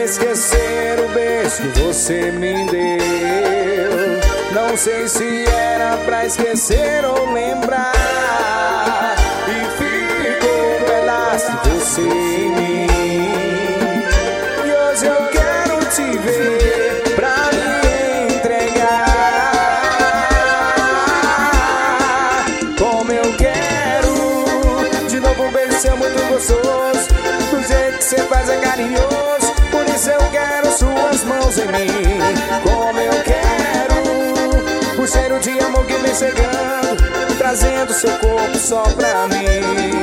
esquecer o beijo que você me deu. Não sei se era pra esquecer ou lembrar. E ficou um pedaço de você em mim. E hoje eu quero te ver pra me entregar. Como eu quero de novo um beijo seu muito gostoso. Do jeito que você faz é carinhoso. Por isso eu quero suas mãos em mim. Como eu quero o cheiro de amor que vem chegando, trazendo seu corpo só pra mim.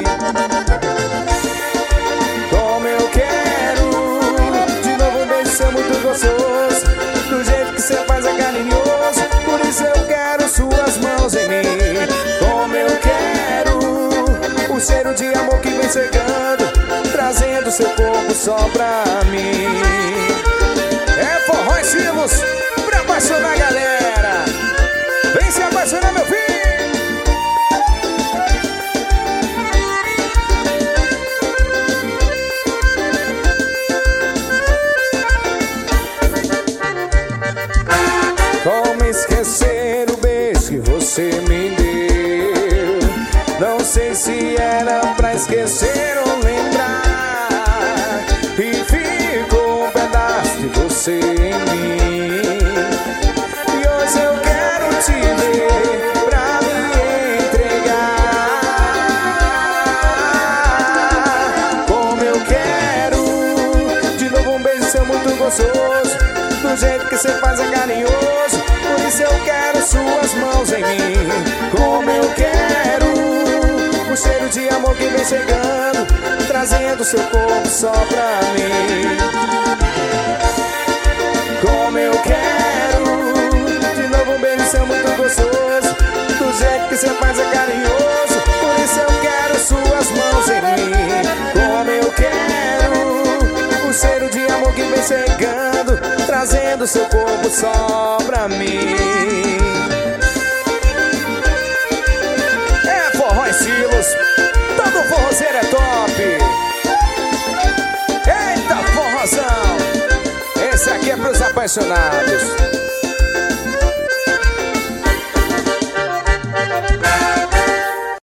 Como eu quero de novo um beijo seu muito gostoso. Do jeito que você faz é carinhoso. Por isso eu quero suas mãos em mim. Como eu quero o cheiro de amor que vem chegando, trazendo seu corpo só pra mim. É Forró e Silos pra apaixonar a galera. Vem se apaixonar, meu filho. Como esquecer o beijo que você me deu? Não sei se era pra esquecer ou lembrar. E ficou um pedaço de você em mim. E hoje eu quero te ver pra me entregar. Como eu quero de novo um beijo seu muito gostoso. Do jeito que você faz é carinhoso. Por isso eu quero suas mãos em mim. Como eu quero o cheiro de amor que vem chegando, trazendo seu corpo só pra mim. Como eu quero de novo um beijo seu muito gostoso. Do jeito que você faz é carinhoso. Por isso eu quero suas mãos em mim. Como eu quero o cheiro de amor que vem chegando, trazendo seu corpo só pra mim. É Forró e Silos, todo forrozeiro é top. Eita forrozão, esse aqui é pros apaixonados.